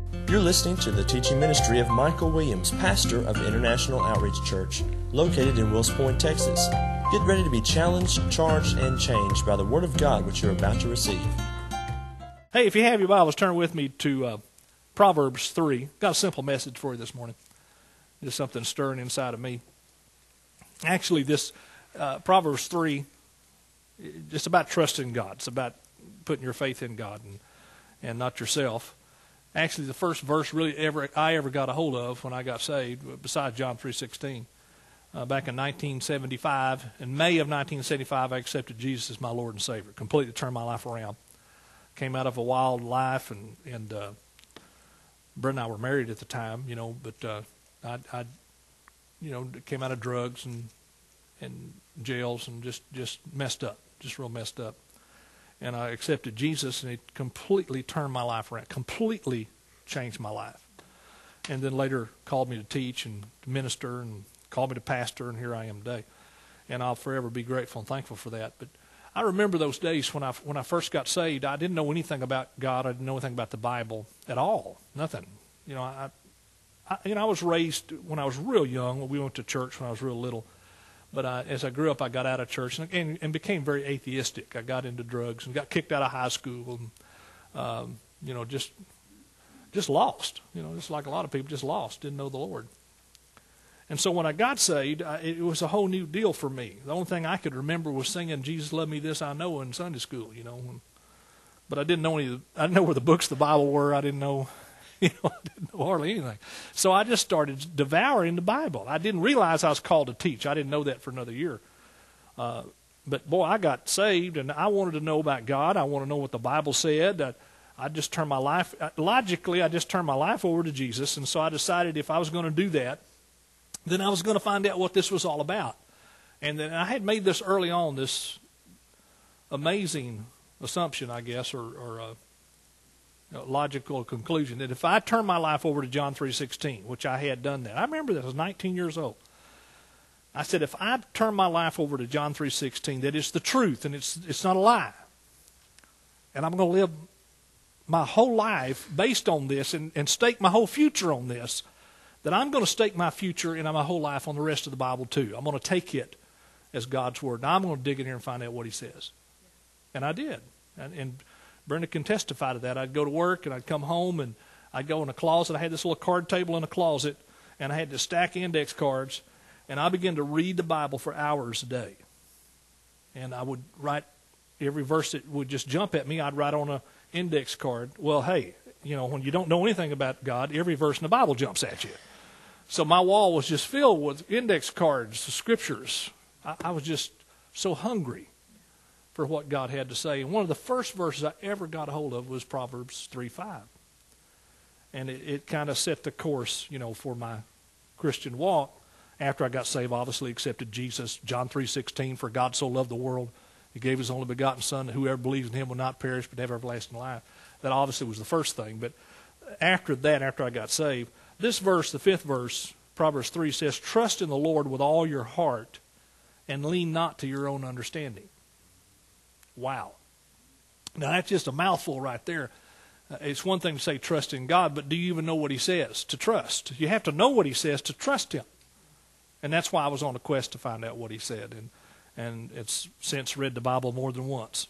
You're listening to the teaching ministry of Michael Williams, pastor of International Outreach Church, located in Wills Point, Texas. Get ready to be challenged, charged, and changed by the Word of God which you're about to receive. Hey, if you have your Bibles, turn with me to Proverbs 3. Got a simple message for you this morning. Just something stirring inside of me. Actually, this Proverbs 3, it's about trusting God. It's about putting your faith in God and not yourself. Actually, the first verse really I ever got a hold of when I got saved, besides John 3:16, back in 1975. In May of 1975, I accepted Jesus as my Lord and Savior. Completely turned my life around. Came out of a wild life, and Brett and I were married at the time, but I came out of drugs and jails and just messed up, just real messed up. And I accepted Jesus, and it completely turned my life around, completely changed my life. And then later called me to teach and to minister and called me to pastor, and here I am today. And I'll forever be grateful and thankful for that. But I remember those days when I first got saved. I didn't know anything about God. I didn't know anything about the Bible at all. Nothing. I was raised when I was real young. We went to church when I was real little. But as I grew up, I got out of church and became very atheistic. I got into drugs and got kicked out of high school and, just lost. Just like a lot of people, just lost, didn't know the Lord. And so when I got saved, it was a whole new deal for me. The only thing I could remember was singing "Jesus Loved Me, This I Know" in Sunday school, But I didn't know I didn't know where the books of the Bible were. I didn't know, I didn't know hardly anything. So I just started devouring the Bible. I didn't realize I was called to teach. I didn't know that for another year. But boy, I got saved, and I wanted to know about God. I want to know what the Bible said. I just turned my life, logically, I just turned my life over to Jesus. And so I decided if I was going to do that, then I was going to find out what this was all about. And then I had made this early on, this amazing assumption, I guess, or logical conclusion, that if I turn my life over to John 3:16, which I had done that. I remember that I was 19 years old. I said, if I turn my life over to John 3:16, that it's the truth and it's not a lie. And I'm going to live my whole life based on this and stake my whole future on this, that I'm going to stake my future and my whole life on the rest of the Bible too. I'm going to take it as God's Word. Now I'm going to dig in here and find out what He says. And I did. And Brenda can testify to that. I'd go to work and I'd come home and I'd go in a closet. I had this little card table in a closet, and I had to stack index cards, and I began to read the Bible for hours a day. And I would write every verse that would just jump at me. I'd write on an index card. Well, hey, when you don't know anything about God, every verse in the Bible jumps at you. So my wall was just filled with index cards, scriptures. I was just so hungry for what God had to say. And one of the first verses I ever got a hold of was Proverbs 3:5. And it kind of set the course, for my Christian walk. After I got saved, obviously accepted Jesus. John 3:16, for God so loved the world, He gave His only begotten Son, that whoever believes in Him will not perish but have everlasting life. That obviously was the first thing. But after that, after I got saved, this verse, the 5th verse, Proverbs 3 says, trust in the Lord with all your heart and lean not to your own understanding. Wow. Now, that's just a mouthful right there. It's one thing to say trust in God, but do you even know what He says to trust? You have to know what He says to trust Him. And that's why I was on a quest to find out what He said. And it's since read the Bible more than once.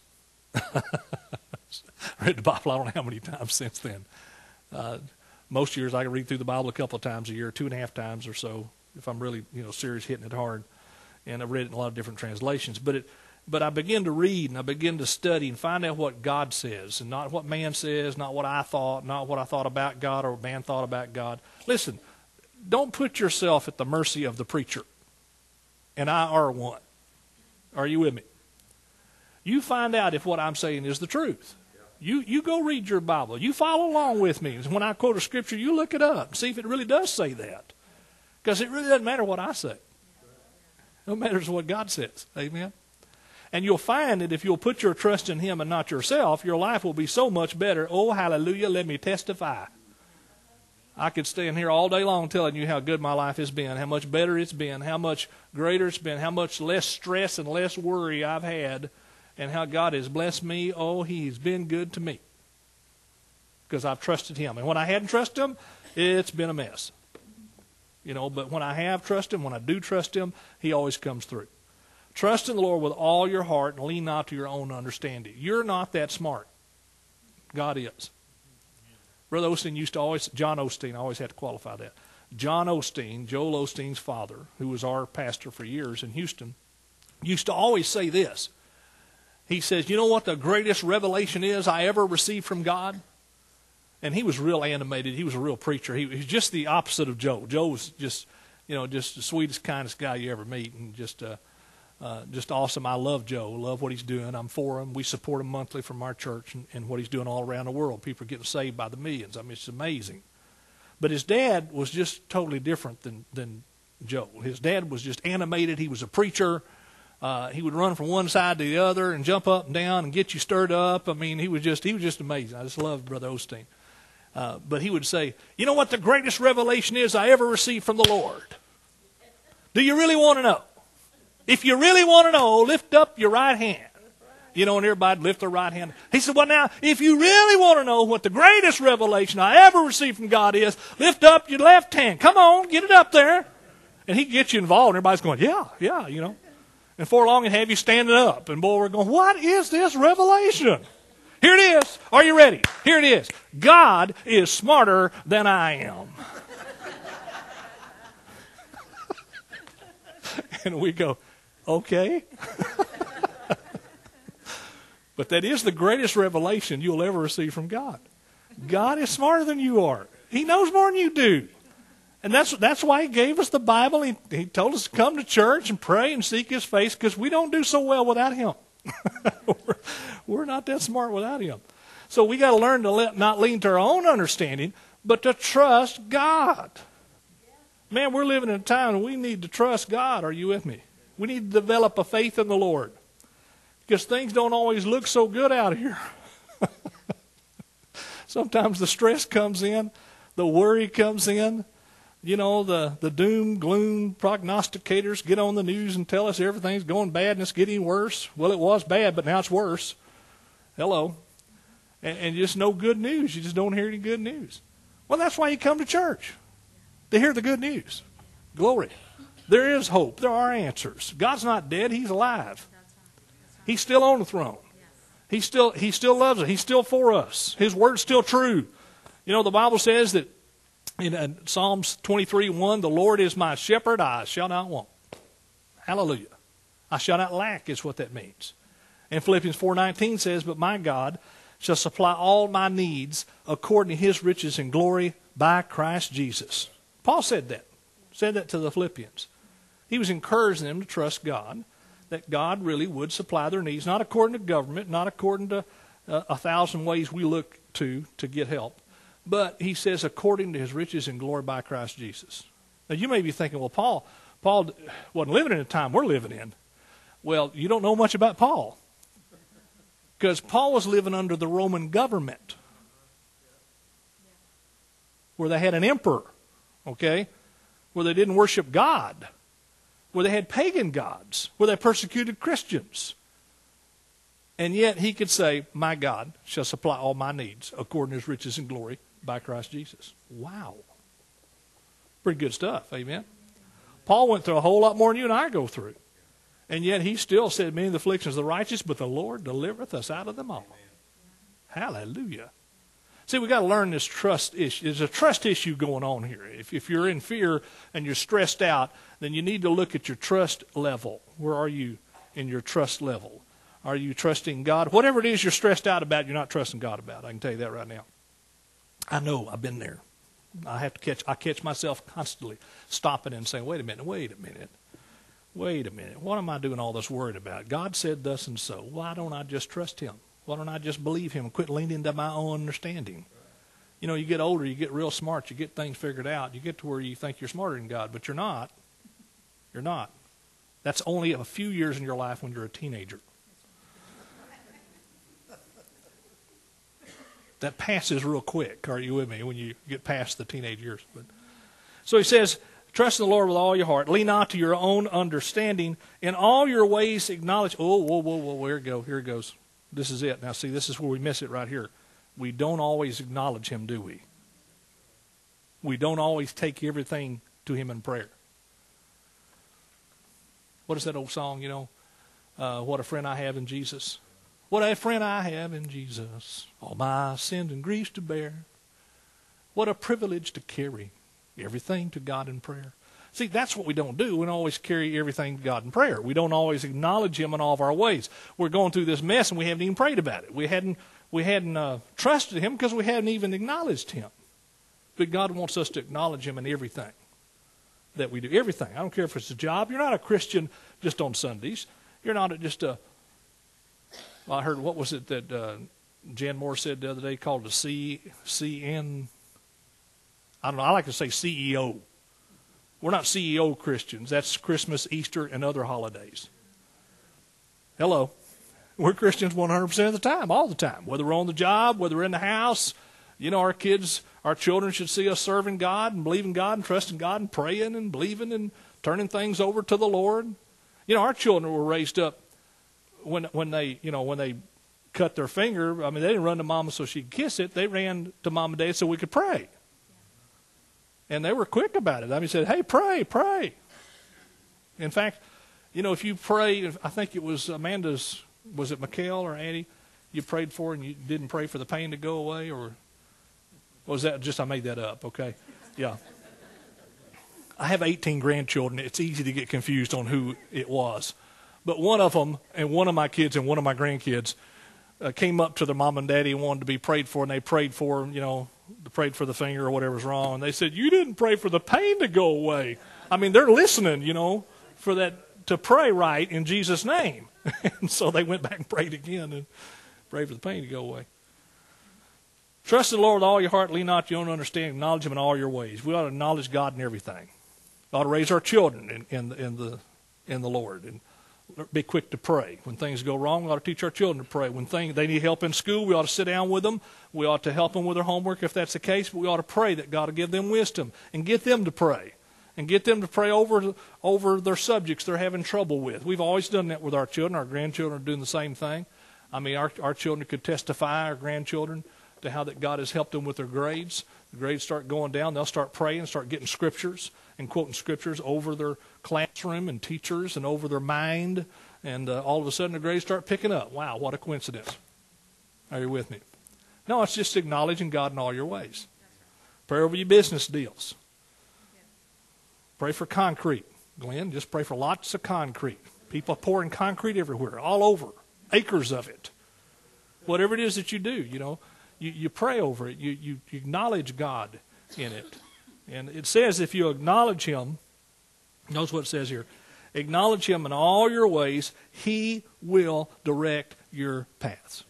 Read the Bible I don't know how many times since then. Most years I can read through the Bible a couple of times a year, 2.5 times or so, if I'm really serious, hitting it hard. And I've read it in a lot of different translations. But I begin to read and I begin to study and find out what God says, and not what man says, not what I thought, not what I thought about God or man thought about God. Listen, don't put yourself at the mercy of the preacher. And I are one. Are you with me? You find out if what I'm saying is the truth. You go read your Bible. You follow along with me. When I quote a scripture, you look it up and see if it really does say that. Because it really doesn't matter what I say. It matters what God says. Amen? And you'll find that if you'll put your trust in Him and not yourself, your life will be so much better. Oh, hallelujah, let me testify. I could stay in here all day long telling you how good my life has been, how much better it's been, how much greater it's been, how much less stress and less worry I've had, and how God has blessed me. Oh, He's been good to me. because I've trusted him. And when I hadn't trusted him, it's been a mess. But when I have trusted him, when I do trust him, he always comes through. Trust in the Lord with all your heart and lean not to your own understanding. You're not that smart. God is. Brother Osteen John Osteen, I always have to qualify that. John Osteen, Joel Osteen's father, who was our pastor for years in Houston, used to always say this. He says, you know what the greatest revelation is I ever received from God? And he was real animated. He was a real preacher. He was just the opposite of Joe. Joe was just the sweetest, kindest guy you ever meet, and just awesome. I love Joe. Love what he's doing. I'm for him. We support him monthly from our church and what he's doing all around the world. People are getting saved by the millions. I mean, it's amazing. But his dad was just totally different than Joe. His dad was just animated. He was a preacher. He would run from one side to the other and jump up and down and get you stirred up. I mean, he was just amazing. I just loved Brother Osteen. But he would say, you know what the greatest revelation is I ever received from the Lord? Do you really want to know? If you really want to know, lift up your right hand. And everybody lift their right hand. He said, well, now, if you really want to know what the greatest revelation I ever received from God is, lift up your left hand. Come on, get it up there. And he gets you involved. And everybody's going, yeah. And before long, he'd have you standing up. And boy, we're going, what is this revelation? Here it is. Are you ready? Here it is. God is smarter than I am. And we go, okay. But that is the greatest revelation you'll ever receive from God. God is smarter than you are. He knows more than you do. And that's why he gave us the Bible. He told us to come to church and pray and seek his face, because we don't do so well without him. We're not that smart without him. So we got to learn to not lean to our own understanding, but to trust God. Man, we're living in a time when we need to trust God. Are you with me? We need to develop a faith in the Lord, because things don't always look so good out here. Sometimes the stress comes in, the worry comes in. The doom, gloom prognosticators get on the news and tell us everything's going bad and it's getting worse. Well, it was bad, but now it's worse. Hello. And just no good news. You just don't hear any good news. Well, that's why you come to church, to hear the good news. Glory. There is hope. There are answers. God's not dead. He's alive. He's still on the throne. He still loves us. He's still for us. His word's still true. The Bible says that in Psalms 23:1, the Lord is my shepherd, I shall not want. Hallelujah. I shall not lack is what that means. And Philippians 4:19 says, but my God shall supply all my needs according to his riches and glory by Christ Jesus. Paul said that to the Philippians. He was encouraging them to trust God, that God really would supply their needs, not according to government, not according to 1,000 ways we look to get help. But he says, according to his riches and glory by Christ Jesus. Now, you may be thinking, well, Paul wasn't living in the time we're living in. Well, you don't know much about Paul. Because Paul was living under the Roman government, where they had an emperor, okay, where they didn't worship God, where they had pagan gods, where they persecuted Christians. And yet he could say, my God shall supply all my needs according to his riches and glory by Christ Jesus. Wow. Pretty good stuff, amen? Paul went through a whole lot more than you and I go through. And yet he still said, many of the afflictions of the righteous, but the Lord delivereth us out of them all. Hallelujah. See, we got to learn this trust issue. There's a trust issue going on here. If you're in fear and you're stressed out, then you need to look at your trust level. Where are you in your trust level? Are you trusting God? Whatever it is you're stressed out about, you're not trusting God about. I can tell you that right now. I know. I've been there. I catch myself constantly stopping and saying, wait a minute. What am I doing all this worried about? God said thus and so. Why don't I just trust him? Why don't I just believe him and quit leaning to my own understanding? You get older, you get real smart, you get things figured out. You get to where you think you're smarter than God, but you're not. You're not. That's only a few years in your life when you're a teenager. That passes real quick. Are you with me? When you get past the teenage years. So he says, trust in the Lord with all your heart. Lean not to your own understanding. In all your ways acknowledge. Whoa. Here it goes. This is it. Now see, this is where we miss it right here. we don't always acknowledge him, do we? We don't always take everything to him in prayer. What is that old song, what a friend I have in Jesus. What a friend I have in Jesus, all my sins and griefs to bear. What a privilege to carry everything to God in prayer. See, that's what we don't do. We don't always carry everything to God in prayer. We don't always acknowledge him in all of our ways. We're going through this mess and we haven't even prayed about it. We hadn't trusted him because we hadn't even acknowledged him. But God wants us to acknowledge him in everything that we do. Everything. I don't care if it's a job. You're not a Christian just on Sundays. You're not just a... Well, I heard, what was it that Jan Moore said the other day called a CN... I don't know. I like to say CEO. We're not CEO Christians. That's Christmas, Easter, and other holidays. Hello. We're Christians 100% of the time, all the time. Whether we're on the job, whether we're in the house. Our kids, our children should see us serving God and believing God and trusting God and praying and believing and turning things over to the Lord. Our children were raised up when they cut their finger. I mean, they didn't run to Mama so she'd kiss it. They ran to Mom and Dad so we could pray. And they were quick about it. I mean, said, hey, pray. In fact, if you pray, I think it was Amanda's, was it Mikhail or Annie you prayed for and you didn't pray for the pain to go away? Or was that just, I made that up, okay? Yeah. I have 18 grandchildren. It's easy to get confused on who it was. But one of them, and one of my kids and one of my grandkids, came up to their mom and daddy and wanted to be prayed for, and they prayed for them, prayed for the finger or whatever's wrong. And they said, you didn't pray for the pain to go away. I mean, they're listening, for that to pray right in Jesus' name. And so they went back and prayed again and prayed for the pain to go away. Trust in the Lord with all your heart, lean not to your own understanding, acknowledge him in all your ways. We ought to acknowledge God in everything. We ought to raise our children in the Lord and be quick to pray. When things go wrong, we ought to teach our children to pray. When they need help in school, we ought to sit down with them. We ought to help them with their homework if that's the case, but we ought to pray that God will give them wisdom and get them to pray. And get them to pray over their subjects they're having trouble with. We've always done that with our children. Our grandchildren are doing the same thing. I mean, our children could testify, our grandchildren, to how that God has helped them with their grades. The grades start going down. They'll start praying, start getting scriptures and quoting scriptures over their classroom and teachers and over their mind. And all of a sudden, the grades start picking up. Wow, what a coincidence. Are you with me? No, it's just acknowledging God in all your ways. Pray over your business deals. Pray for concrete. Glenn, just pray for lots of concrete. People are pouring concrete everywhere, all over, acres of it. Whatever it is that you do, you pray over it. You acknowledge God in it. And it says if you acknowledge him, notice what it says here, acknowledge him in all your ways, he will direct your paths.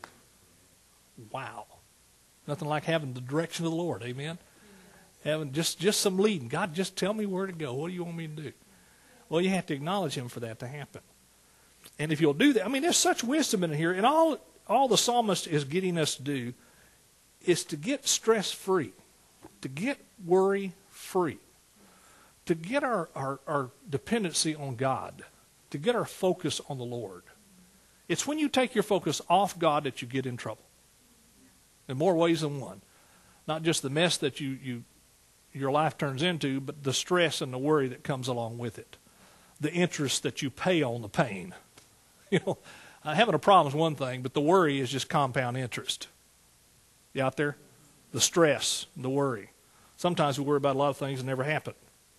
Wow. Nothing like having the direction of the Lord, amen? Having just some leading. God, just tell me where to go. What do you want me to do? Well, you have to acknowledge him for that to happen. And if you'll do that, I mean, there's such wisdom in here. And all the psalmist is getting us to do is to get stress-free, to get worry-free, to get our dependency on God, to get our focus on the Lord. It's when you take your focus off God that you get in trouble. In more ways than one. Not just the mess that your life turns into, but the stress and the worry that comes along with it. The interest that you pay on the pain. Having a problem is one thing, but the worry is just compound interest. You out there? The stress, the worry. Sometimes we worry about a lot of things that never happen.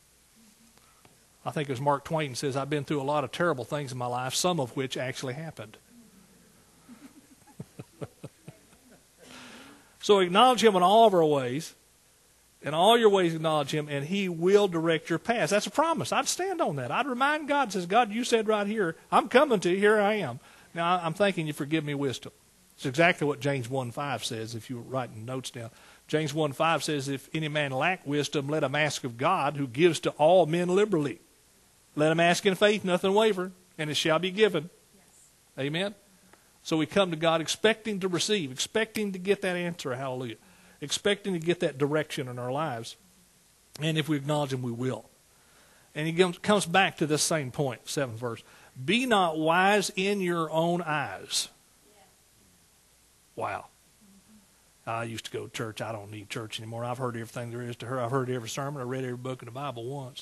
I think as Mark Twain says, I've been through a lot of terrible things in my life, some of which actually happened. So acknowledge him in all of our ways. In all your ways acknowledge him, and he will direct your paths. That's a promise. I'd stand on that. I'd remind God, says, God, you said right here, I'm coming to you, here I am. Now, I'm thanking you for giving me wisdom. It's exactly what James 1:5 says, if you're writing notes down. James 1:5 says, if any man lack wisdom, let him ask of God, who gives to all men liberally. Let him ask in faith, nothing waver, and it shall be given. Yes. Amen? So we come to God expecting to receive, expecting to get that answer, hallelujah. Expecting to get that direction in our lives. And if we acknowledge him, we will. And he comes back to this same point, 7th verse. Be not wise in your own eyes. Wow. I used to go to church. I don't need church anymore. I've heard everything there is to hear. I've heard every sermon. I read every book in the Bible once.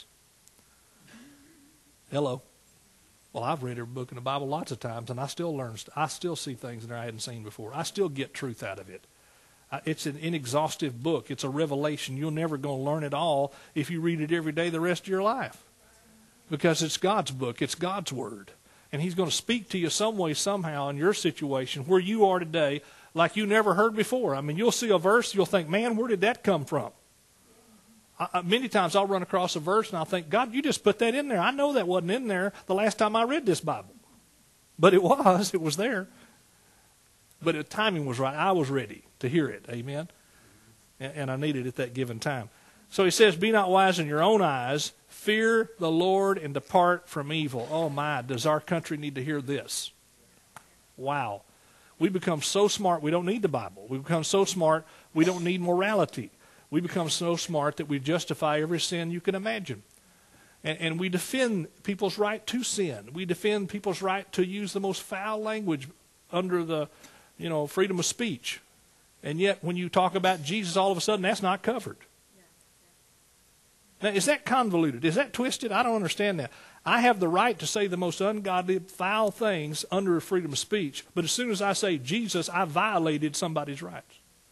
Hello. Well, I've read every book in the Bible lots of times, and I still learn. I still see things that I hadn't seen before. I still get truth out of it. It's an inexhaustive book. It's a revelation. You're never going to learn it all if you read it every day the rest of your life, because it's God's book. It's God's Word. And He's going to speak to you some way, somehow, in your situation, where you are today, like you never heard before. I mean, you'll see a verse, you'll think, man, where did that come from? Many times I'll run across a verse and I'll think, God, you just put that in there. I know that wasn't in there the last time I read this Bible. But it was there. But the timing was right. I was ready to hear it. Amen. And I needed it at that given time. So he says, be not wise in your own eyes. Fear the Lord and depart from evil. Oh my, does our country need to hear this? Wow. We become so smart we don't need the Bible. We become so smart we don't need morality. We become so smart that we justify every sin you can imagine. And we defend people's right to sin. We defend people's right to use the most foul language under the, freedom of speech. And yet when you talk about Jesus, all of a sudden that's not covered. Now, is that convoluted? Is that twisted? I don't understand that. I have the right to say the most ungodly, foul things under freedom of speech, but as soon as I say Jesus, I violated somebody's rights.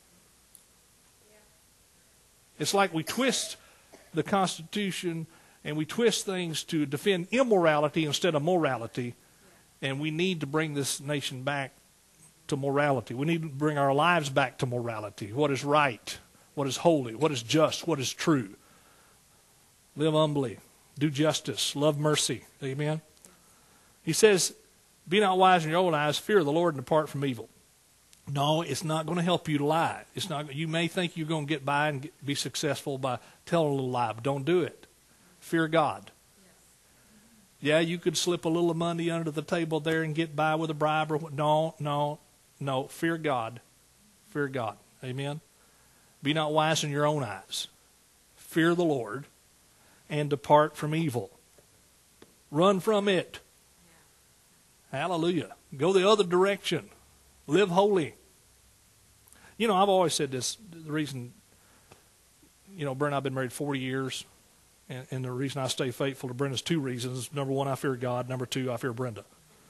It's like we twist the Constitution and we twist things to defend immorality instead of morality, and we need to bring this nation back to morality. We need to bring our lives back to morality. What is right, what is holy, what is just, what is true. Live humbly, do justice, love mercy. Amen. He says, be not wise in your own eyes, fear the Lord and depart from evil. No, it's not going to help you to lie. It's not. You may think you're going to get by and be successful by telling a little lie, but don't do it. Fear God. Yeah, you could slip a little money under the table there and get by with a bribe or what. No. Fear God. Fear God. Amen. Be not wise in your own eyes. Fear the Lord and depart from evil. Run from it. Hallelujah. Go the other direction. Live holy. I've always said this, the reason, Brent and I have been married 40 years, and the reason I stay faithful to Brent is two reasons. Number one, I fear God. Number two, I fear Brenda.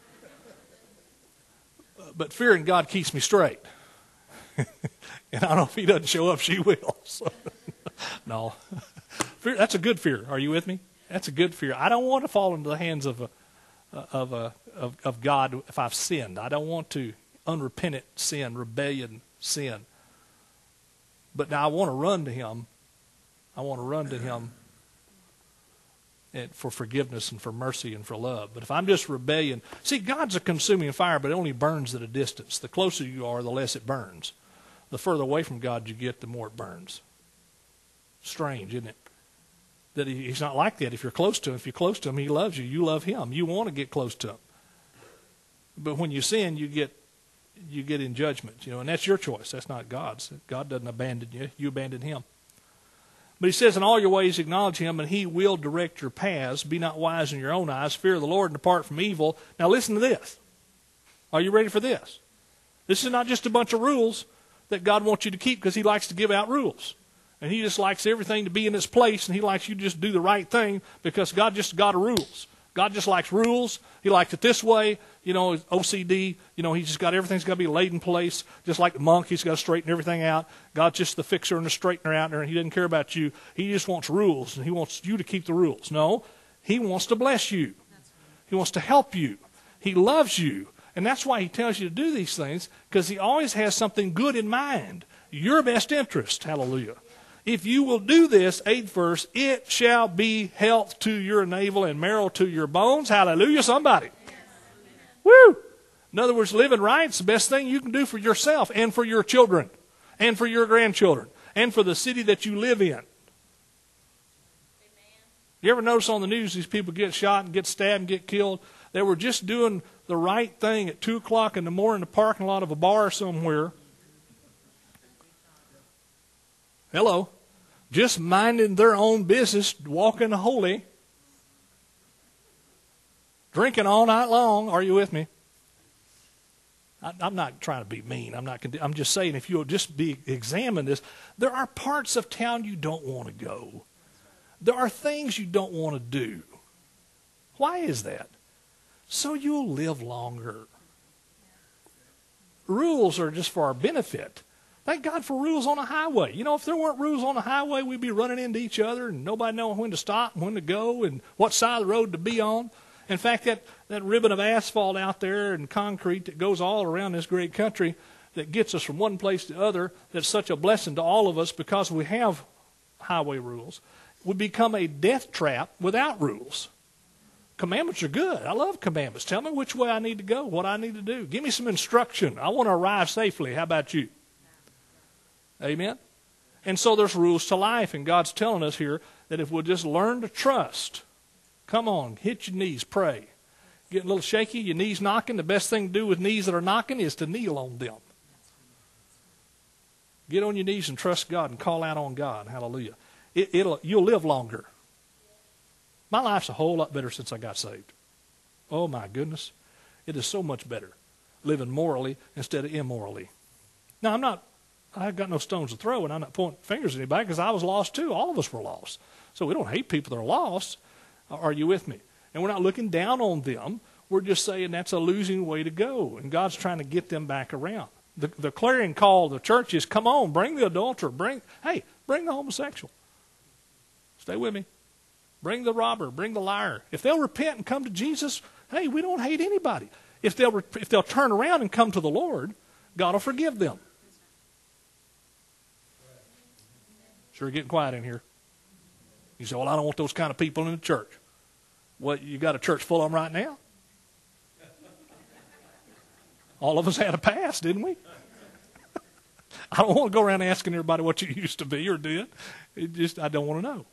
But fearing God keeps me straight. And I don't know if He doesn't show up, she will. So, no. Fear, that's a good fear. Are you with me? That's a good fear. I don't want to fall into the hands of God if I've sinned. I don't want to. Unrepentant sin, rebellion, sin. But now I want to run to Him. I want to run to Him for forgiveness and for mercy and for love. But if I'm just rebellion, see, God's a consuming fire, but it only burns at a distance. The closer you are, the less it burns. The further away from God you get, the more it burns. Strange, isn't it? That He's not like that. If you're close to Him, He loves you. You love Him. You want to get close to Him. But when you sin, you get in judgment, and that's your choice. That's not God's. God doesn't abandon you. You abandon Him. But He says, in all your ways acknowledge Him, and He will direct your paths. Be not wise in your own eyes. Fear the Lord and depart from evil. Now listen to this. Are you ready for this? This is not just a bunch of rules that God wants you to keep because He likes to give out rules. And He just likes everything to be in its place, and He likes you to just do the right thing because God just got rules. God just likes rules. He likes it this way. OCD. He's just got everything's got to be laid in place. Just like the monk, he's got to straighten everything out. God's just the fixer and the straightener out there, and He doesn't care about you. He just wants rules, and He wants you to keep the rules. No, He wants to bless you. He wants to help you. He loves you. And that's why He tells you to do these things, because He always has something good in mind. Your best interest. Hallelujah. If you will do this, 8th verse, it shall be health to your navel and marrow to your bones. Hallelujah, somebody. Yes. Woo! In other words, living right is the best thing you can do for yourself and for your children and for your grandchildren and for the city that you live in. Amen. You ever notice on the news these people get shot and get stabbed and get killed? They were just doing the right thing at 2 o'clock in the morning in the parking lot of a bar somewhere. Hello. Just minding their own business, walking holy, drinking all night long. Are you with me? I'm not trying to be mean. I'm just saying, if you'll just examine this, there are parts of town you don't want to go. There are things you don't want to do. Why is that? So you'll live longer. Rules are just for our benefit. Thank God for rules on a highway. You know, if there weren't rules on the highway, we'd be running into each other and nobody knowing when to stop and when to go and what side of the road to be on. In fact, that ribbon of asphalt out there and concrete that goes all around this great country that gets us from one place to the other, that's such a blessing to all of us because we have highway rules, would become a death trap without rules. Commandments are good. I love commandments. Tell me which way I need to go, what I need to do. Give me some instruction. I want to arrive safely. How about you? Amen? And so there's rules to life, and God's telling us here that if we'll just learn to trust, come on, hit your knees, pray. Getting a little shaky, your knees knocking, the best thing to do with knees that are knocking is to kneel on them. Get on your knees and trust God and call out on God. Hallelujah. You'll live longer. My life's a whole lot better since I got saved. Oh, my goodness. It is so much better living morally instead of immorally. Now, I've got no stones to throw, and I'm not pointing fingers at anybody because I was lost too. All of us were lost. So we don't hate people that are lost. Are you with me? And we're not looking down on them. We're just saying that's a losing way to go, and God's trying to get them back around. The clarion call of the church is, come on, bring the adulterer, bring the homosexual. Stay with me. Bring the robber, bring the liar. If they'll repent and come to Jesus, hey, we don't hate anybody. If they'll turn around and come to the Lord, God will forgive them. Sure getting quiet in here. You say, well, I don't want those kind of people in the church. Well, you got a church full of them right now. All of us had a past, didn't we? I don't want to go around asking everybody what you used to be or did. I don't want to know.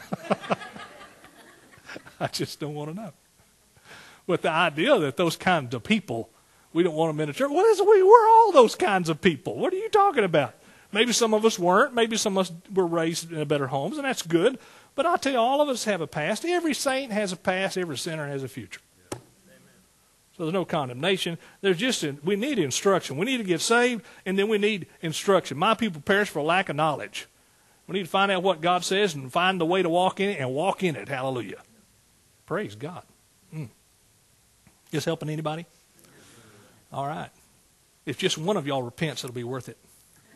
I just don't want to know. But the idea that those kinds of people, we don't want them in the church. What is it? We're all those kinds of people. What are you talking about? Maybe some of us weren't. Maybe some of us were raised in better homes, and that's good. But I'll tell you, all of us have a past. Every saint has a past. Every sinner has a future. Yeah. So there's no condemnation. We need instruction. We need to get saved, and then we need instruction. My people perish for lack of knowledge. We need to find out what God says and find the way to walk in it and walk in it. Hallelujah. Praise God. This helping anybody? All right. If just one of y'all repents, it'll be worth it.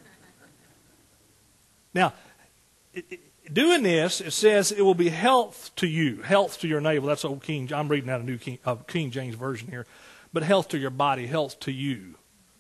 Now, doing this, it says it will be health to you, health to your navel. That's old King. I'm reading out a new King James Version here. But health to your body, health to you.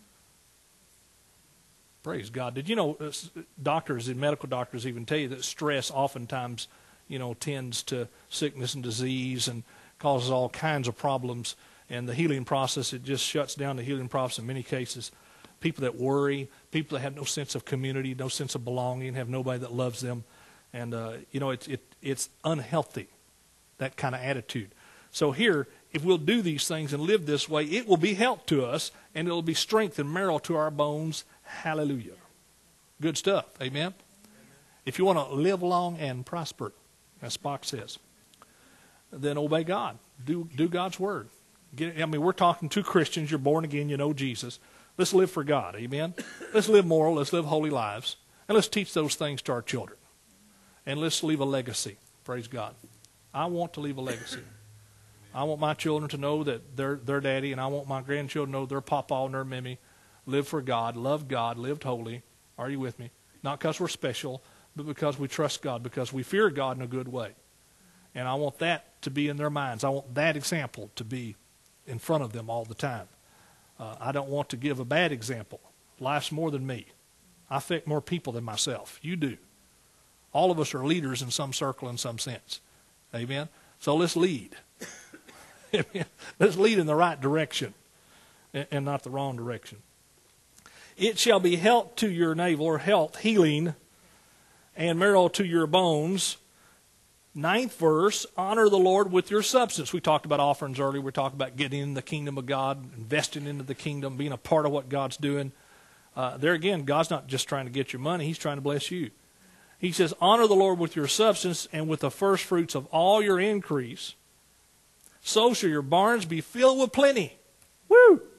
Praise God. Did you know doctors and medical doctors even tell you that stress oftentimes, tends to sickness and disease and causes all kinds of problems. And the healing process, it just shuts down the healing process in many cases. People that worry, people that have no sense of community, no sense of belonging, have nobody that loves them. And, it's unhealthy, that kind of attitude. So here, if we'll do these things and live this way, it will be health to us, and it will be strength and marrow to our bones. Hallelujah. Good stuff. Amen? If you want to live long and prosper, as Spock says, then obey God. Do God's word. We're talking to Christians. You're born again. You know Jesus. Let's live for God. Amen? Let's live moral. Let's live holy lives. And let's teach those things to our children. And let's leave a legacy. Praise God. I want to leave a legacy. I want my children to know that they're their daddy, and I want my grandchildren to know their papa and their mimmy. Live for God, lived holy. Are you with me? Not because we're special, but because we trust God, because we fear God in a good way. And I want that to be in their minds. I want that example to be in front of them all the time. I don't want to give a bad example. Life's more than me. I affect more people than myself. You do. All of us are leaders in some circle in some sense. Amen? So let's lead. Let's lead in the right direction and not the wrong direction. It shall be health to your navel, or health, healing, and marrow to your bones. 9th verse, honor the Lord with your substance. We talked about offerings earlier. We talked about getting in the kingdom of God, investing into the kingdom, being a part of what God's doing. There again, God's not just trying to get your money. He's trying to bless you. He says, honor the Lord with your substance and with the first fruits of all your increase. So shall your barns be filled with plenty. Woo!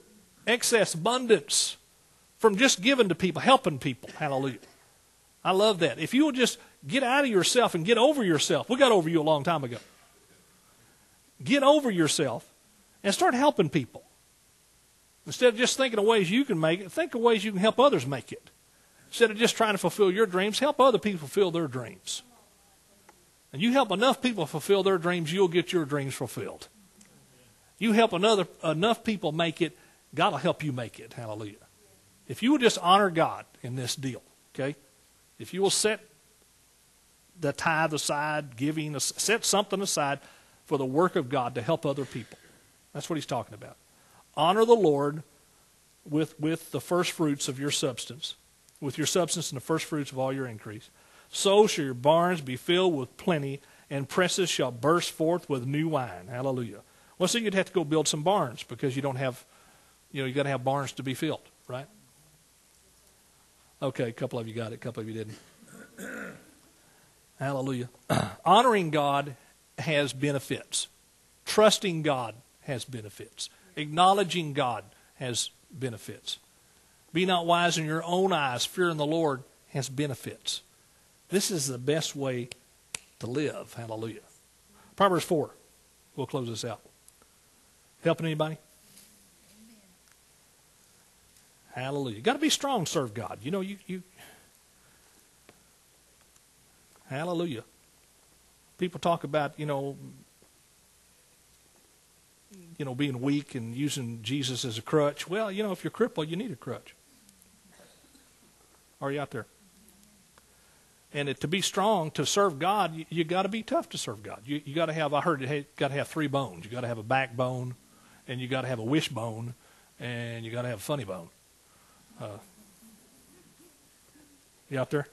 excess, abundance from just giving to people, helping people. Hallelujah. I love that. If you will just get out of yourself and get over yourself. We got over you a long time ago. Get over yourself and start helping people. Instead of just thinking of ways you can make it, think of ways you can help others make it. Instead of just trying to fulfill your dreams, help other people fulfill their dreams. And you help enough people fulfill their dreams, you'll get your dreams fulfilled. You help enough people make it, God will help you make it. Hallelujah. If you will just honor God in this deal, okay? If you will set the tithe aside, giving, set something aside for the work of God to help other people. That's what he's talking about. Honor the Lord with the first fruits of your substance, with your substance and the first fruits of all your increase. So shall your barns be filled with plenty, and presses shall burst forth with new wine. Hallelujah. Well, so you'd have to go build some barns because you don't have, you got to have barns to be filled, right? Okay, a couple of you got it, a couple of you didn't. Hallelujah. Honoring God has benefits. Trusting God has benefits. Acknowledging God has benefits. Be not wise in your own eyes. Fearing the Lord has benefits. This is the best way to live. Hallelujah. Proverbs 4. We'll close this out. Helping anybody? Hallelujah. You've got to be strong to serve God. You hallelujah. People talk about, being weak and using Jesus as a crutch. Well, if you're crippled, you need a crutch. Are you out there? And to be strong, to serve God, you got to be tough to serve God. You got to have, I heard, got to have 3 bones. You got to have a backbone, and you got to have a wishbone, and you got to have a funny bone. You out there?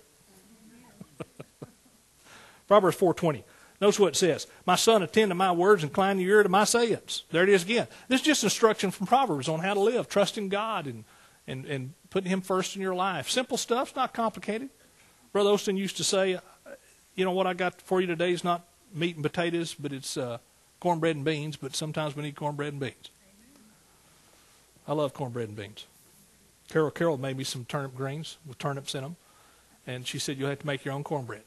Proverbs 4:20. Notice what it says. My son, attend to my words, incline your ear to my sayings. There it is again. This is just instruction from Proverbs on how to live, trusting God and putting Him first in your life. Simple stuff, it's not complicated. Brother Osteen used to say, what I got for you today is not meat and potatoes, but it's cornbread and beans, but sometimes we need cornbread and beans. I love cornbread and beans. Carol made me some turnip greens with turnips in them, and she said, you'll have to make your own cornbread.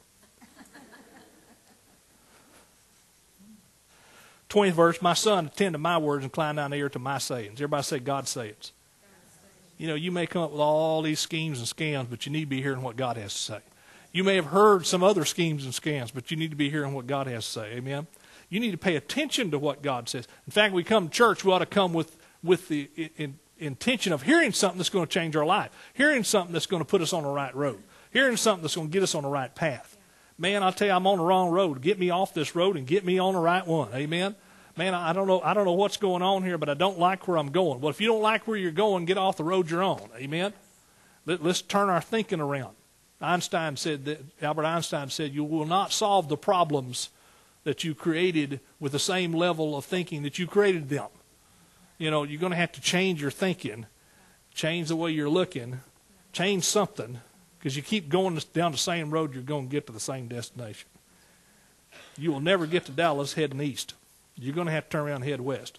20th verse, my son, attend to my words, incline thine ear to my sayings. Everybody say God's sayings. You may come up with all these schemes and scams, but you need to be hearing what God has to say. You may have heard some other schemes and scams, but you need to be hearing what God has to say. Amen? You need to pay attention to what God says. In fact, we come to church, we ought to come with the intention of hearing something that's going to change our life, hearing something that's going to put us on the right road, hearing something that's going to get us on the right path. Man, I'll tell you, I'm on the wrong road. Get me off this road and get me on the right one. Amen? Man, I don't know what's going on here, but I don't like where I'm going. Well, if you don't like where you're going, get off the road you're on. Amen? Let's turn our thinking around. Albert Einstein said, you will not solve the problems that you created with the same level of thinking that you created them. You're going to have to change your thinking, change the way you're looking, change something, because you keep going down the same road, you're going to get to the same destination. You will never get to Dallas heading east. You're going to have to turn around and head west.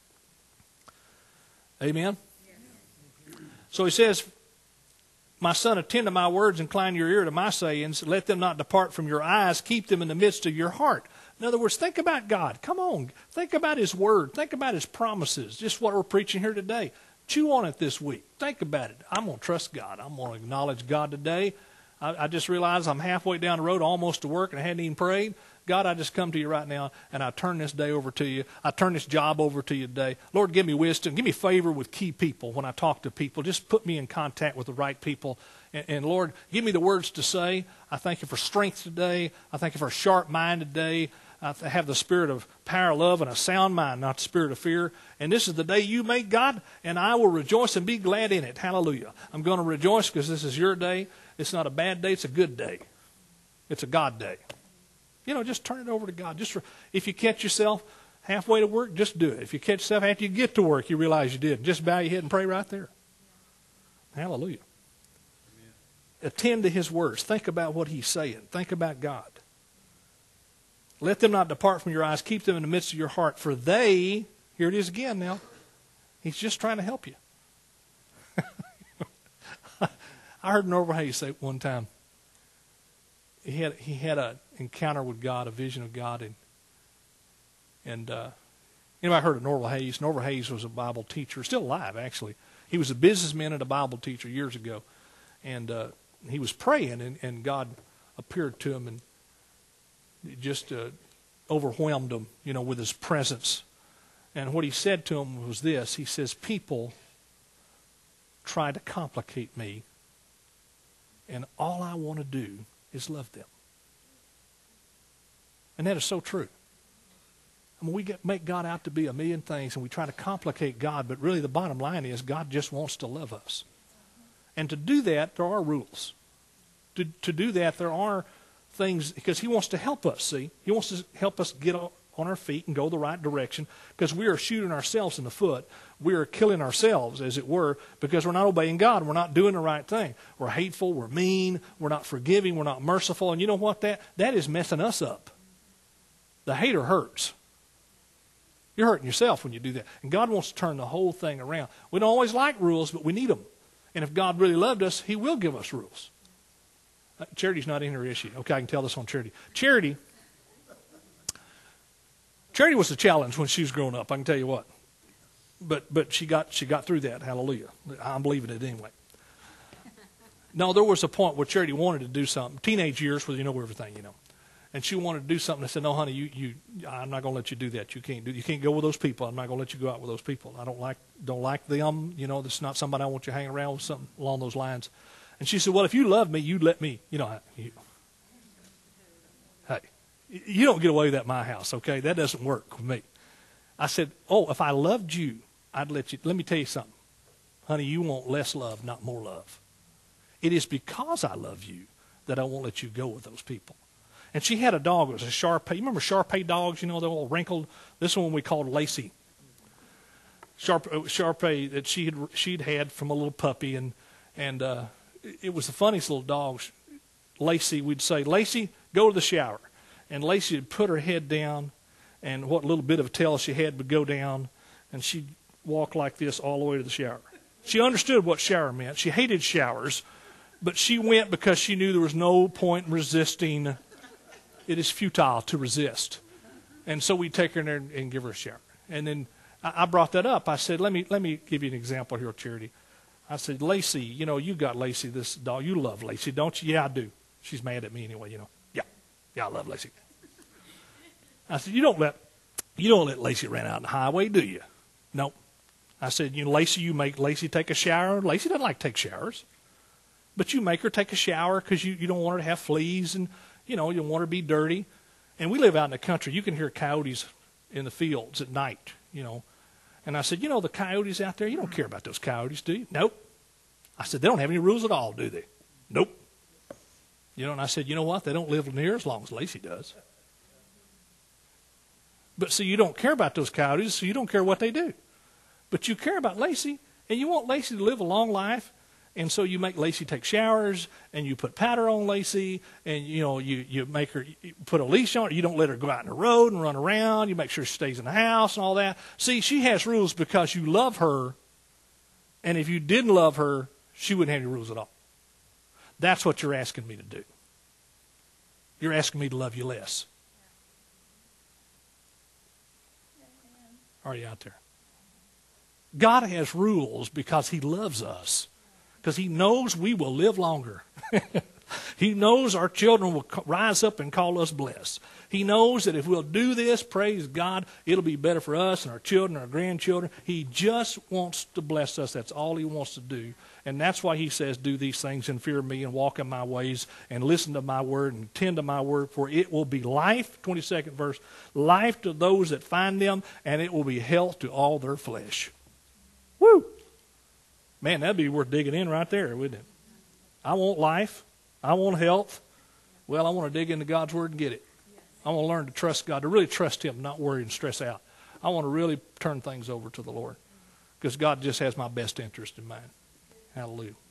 Amen? So he says, my son, attend to my words, incline your ear to my sayings. Let them not depart from your eyes. Keep them in the midst of your heart. In other words, think about God. Come on. Think about His Word. Think about His promises. Just what we're preaching here today. Chew on it this week. Think about it. I'm going to trust God. I'm going to acknowledge God today. I just realized I'm halfway down the road, almost to work, and I hadn't even prayed. God, I just come to you right now, and I turn this day over to you. I turn this job over to you today. Lord, give me wisdom. Give me favor with key people when I talk to people. Just put me in contact with the right people. And Lord, give me the words to say. I thank you for strength today. I thank you for a sharp mind today. I have the spirit of power, love, and a sound mind, not the spirit of fear. And this is the day you make, God, and I will rejoice and be glad in it. Hallelujah. I'm going to rejoice because this is your day. It's not a bad day. It's a good day. It's a God day. Just turn it over to God. If you catch yourself halfway to work, just do it. If you catch yourself after you get to work, you realize you did. Just bow your head and pray right there. Hallelujah. Amen. Attend to His words. Think about what He's saying. Think about God. Let them not depart from your eyes. Keep them in the midst of your heart. For they, here it is again now, He's just trying to help you. I heard Norval Hayes say one time, he had an encounter with God, a vision of God, and anybody heard of Norval Hayes? Norval Hayes was a Bible teacher, still alive actually. He was a businessman and a Bible teacher years ago, and he was praying, and God appeared to him and just overwhelmed him, with his presence. And what he said to him was this. He says, people try to complicate me, and all I want to do is love them. And that is so true. I mean, we make God out to be a million things, and we try to complicate God, but really the bottom line is God just wants to love us. And to do that, there are rules. To do that, there are things, because he wants to help us, see? He wants to help us get on our feet and go the right direction, because we are shooting ourselves in the foot. We are killing ourselves, as it were, because we're not obeying God. We're not doing the right thing. We're hateful, we're mean, we're not forgiving, we're not merciful. And you know what? That is messing us up. The hater hurts. You're hurting yourself when you do that. And God wants to turn the whole thing around. We don't always like rules, but we need them. And if God really loved us, he will give us rules. Charity's not in her issue. Okay, I can tell this on Charity. Charity was a challenge when she was growing up, I can tell you what. But she got through that. Hallelujah. I'm believing it anyway. No, there was a point where Charity wanted to do something. Teenage years, where you know everything, And she wanted to do something. I said, no, honey, I'm not going to let you do that. You can't go with those people. I'm not going to let you go out with those people. I don't like them. That's not somebody I want you hanging around with, something along those lines. And she said, well, if you love me, you'd let me. Hey, you don't get away with that in my house, okay? That doesn't work with me. I said, if I loved you, I'd let you. Let me tell you something. Honey, you want less love, not more love. It is because I love you that I won't let you go with those people. And she had a dog. It was a Shar-Pei. You remember Shar-Pei dogs? They're all wrinkled. This one we called Lacey. Shar-Pei that she'd had from a little puppy, and it was the funniest little dog. Lacey, we'd say, Lacey, go to the shower. And Lacey would put her head down, and what little bit of a tail she had would go down, and she'd walk like this all the way to the shower. She understood what shower meant. She hated showers, but she went because she knew there was no point in resisting. It is futile to resist. And so we'd take her in there and give her a shower. And then I brought that up. I said, let me give you an example here, Charity. I said, Lacey, you got Lacey, this dog. You love Lacey, don't you? Yeah, I do. She's mad at me anyway, Yeah, I love Lacey. I said, you don't let Lacey run out on the highway, do you? Nope. I said, Lacey, you make Lacey take a shower. Lacey doesn't like to take showers. But you make her take a shower because you don't want her to have fleas, and you don't want her to be dirty. And we live out in the country. You can hear coyotes in the fields at night, And I said, the coyotes out there, you don't care about those coyotes, do you? Nope. I said, they don't have any rules at all, do they? Nope. And I said, you know what? They don't live near as long as Lacey does. But see, you don't care about those coyotes, so you don't care what they do. But you care about Lacey, and you want Lacey to live a long life, and so you make Lacey take showers, and you put powder on Lacey, and you make her put a leash on her. You don't let her go out in the road and run around. You make sure she stays in the house and all that. See, she has rules because you love her, and if you didn't love her, she wouldn't have any rules at all. That's what you're asking me to do. You're asking me to love you less. Are you out there? God has rules because he loves us. Because he knows we will live longer. He knows our children will rise up and call us blessed. He knows that if we'll do this, praise God, it'll be better for us and our children, our grandchildren. He just wants to bless us. That's all he wants to do. And that's why he says, do these things and fear me and walk in my ways and listen to my word and tend to my word, for it will be life, 22nd verse, life to those that find them, and it will be health to all their flesh. Woo! Man, that'd be worth digging in right there, wouldn't it? I want life. I want health. Well, I want to dig into God's word and get it. I want to learn to trust God, to really trust him, not worry and stress out. I want to really turn things over to the Lord because God just has my best interest in mind. Hallelujah.